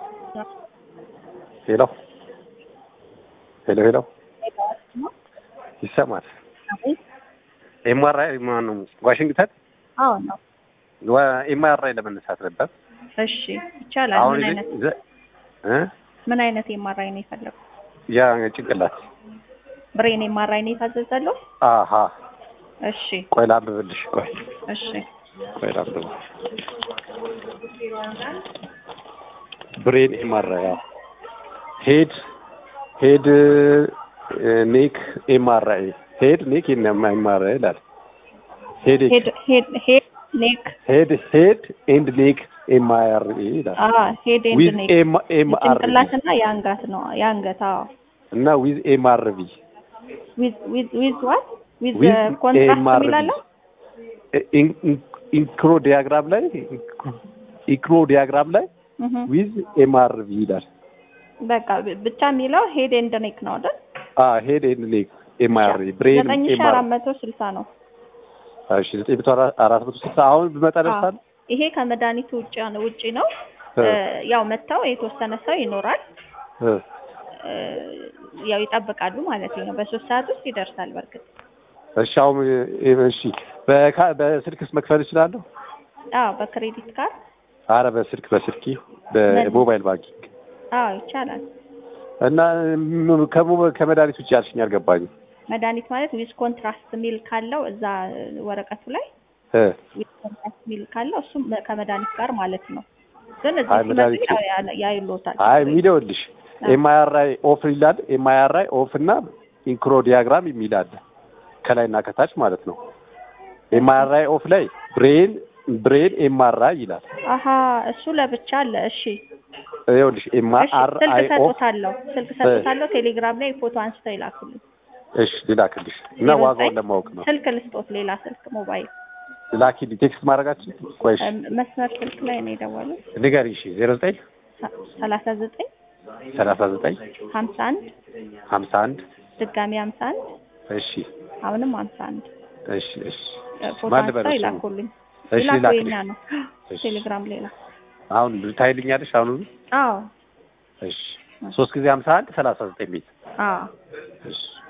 ሄሎ ሄሎ ሄሎ ይሰማል? ኤምአርአይ ማነው? ዋሽንግተን? አዎ ነው። ኤምአርአይ ለመነሳት ነበር። እሺ ይቻላል። ምን አይነት ኤምአርአይ ነው የፈለጉት? ያ ጭንቅላት ብሬን ኤምአርአይ ነው የታዘዘለው? አሃ እሺ ቆይ ላንብብልሽ። እሺ ቆይ ላንብብ። ብሬን ኤምአርአይ ሄድ ኔክ ኤምአርአይ ሄድ ኔክ ኤምአርአይ ይላል። ሄድ ኔክ ሄድ ኤንድ ኔክ ኤምአርአይ ይላል። ሄድ ኤንድ ኔክ ጭንቅላትና የአንገት ነው የአንገት። እና ዊዝ ኤምአርቪ ዊዝ ዋት ዊዝ ኮንትራስት ይላል። ኢንክሮ ዲያግራም ላይ ዊዝ ኤምአርቪ ይላል። በቃ ብቻ የሚለው ሄድ ኤንድ ኔክ ነው አይደል? ሄድ ኤንድ ኔክ ኤምአርአይ ብሬን 9460 ነው። እሺ 9460 አሁን ብመጣ ደርሳል። ይሄ ከመድኃኒቱ ውጪ ነው። ያው መታው የተወሰነ ሰው ይኖራል። ያው ይጠብቃሉ ማለት ነው። በ3 ሰዓት ውስጥ ይደርሳል። በርግጥ እሺ አሁን እሺ በስልክስ መክፈል እችላለሁ? በክሬዲት ካርድ። አረ በስልክ በሞባይል ባንኪንግ ይቻላል። እና ከመድኃኒት ውጪ ያልሽኝ አልገባኝም። መድኃኒት ማለት ዊዝ ኮንትራስት ሚል ካለው እዛ ወረቀቱ ላይ ዊዝ ኮንትራስት ሚል ካለው እሱም ከመድኃኒት ጋር ማለት ነው። ግን እዚህ ሲመጣ ያይሎታል። የሚደውልሽ ኤምአርአይ ኦፍ ይላል። ኤምአርአይ ኦፍ እና ኢንክሮ ዲያግራም የሚላል ከላይና ከታች ማለት ነው። ኤምአርአይ ኦፍ ላይ ብሬን ኤምአርአይ ይላል። እሱ ለብቻ አለ። እሺ ይኸውልሽ ኤምአርአይ ኦፍ ስልክ ሰጥቶታለሁ። ቴሌግራም ላይ ፎቶ አንስተው ይላኩልኝ። እሺ ልላክልሽ እና ዋጋውን ለማወቅ ነው። ስልክ ልስጦት፣ ሌላ ስልክ ሞባይል ላኪልኝ። ቴክስት ማድረጋችን ቆይሽ መስመር ስልክ ላይ ነው የደወሉት። ንገሪኝ። እሺ 09 39 51 ድጋሚ 51 እሺ አሁንም 51 እሺ ፎቶ አንስተው ይላኩልኝ። ይላኩልኝ ነው ቴሌግራም ሌላ አሁን ታይልኛለሽ። አሁን እሺ 3 ጊዜ 51 39 ቤት እሺ